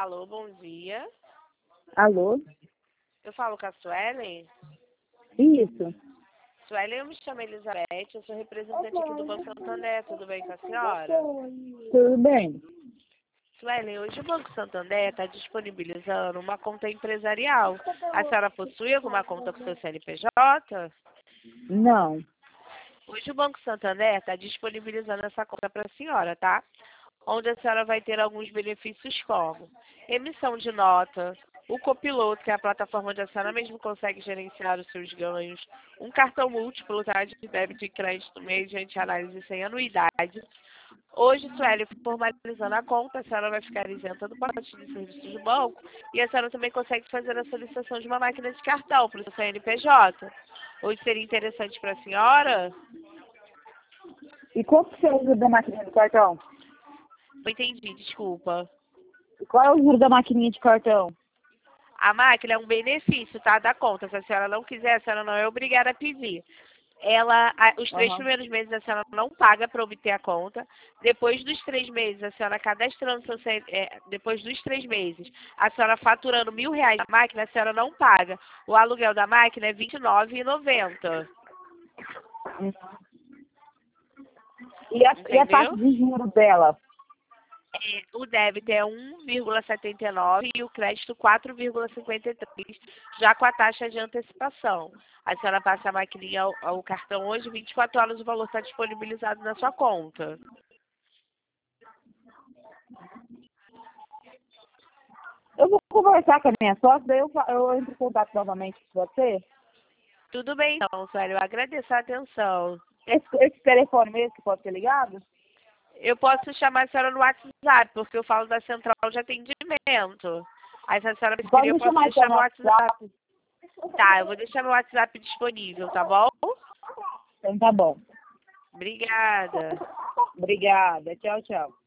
Alô, bom dia. Alô? Eu falo com a Suelen. Isso. Suelen, eu me chamo Elizabeth, eu sou representante aqui do Banco Santander, tudo bem com a senhora? Tudo bem? Suelen, hoje o Banco Santander está disponibilizando uma conta empresarial. A senhora possui alguma conta com seu CNPJ? Não. Hoje o Banco Santander está disponibilizando essa conta para a senhora, tá? Onde a senhora vai ter alguns benefícios como emissão de nota, o copiloto, que é a plataforma onde a senhora mesmo consegue gerenciar os seus ganhos, um cartão múltiplo, tá, de débito e crédito mediante análise sem anuidade. Hoje, Sueli, formalizando a conta, a senhora vai ficar isenta do pacote de serviços do banco e a senhora também consegue fazer a solicitação de uma máquina de cartão para o seu CNPJ. Hoje seria interessante para a senhora? E qual que você usa da maquininha de cartão? Não entendi, desculpa. E qual é o juro da maquininha de cartão? A máquina é um benefício, tá, da conta. Se a senhora não quiser, a senhora não é obrigada a pedir. Os 3 Aham. primeiros meses a senhora não paga para obter a conta. Depois dos 3 meses, a senhora cadastrando depois dos 3 meses, a senhora faturando R$ 1.000 na máquina, a senhora não paga. O aluguel da máquina é R$ 29,90. E a taxa Entendeu? de juros dela? O débito é 1,79 e o crédito 4,53, já com a taxa de antecipação. A senhora passa a maquininha ao cartão hoje, 24 horas o valor está disponibilizado na sua conta. Eu vou conversar com a minha sócia, daí eu entro em contato novamente com você. Tudo bem, então, Sueli, eu agradeço a atenção. Esse telefone mesmo que pode ser ligado? Eu posso chamar a senhora no WhatsApp, porque eu falo da central de atendimento. Aí, se a senhora Pode preferir, eu me posso chamar então deixar no no WhatsApp. WhatsApp. Tá, eu vou deixar meu WhatsApp disponível, tá bom? Então tá bom. Obrigada. Obrigada. Tchau, tchau.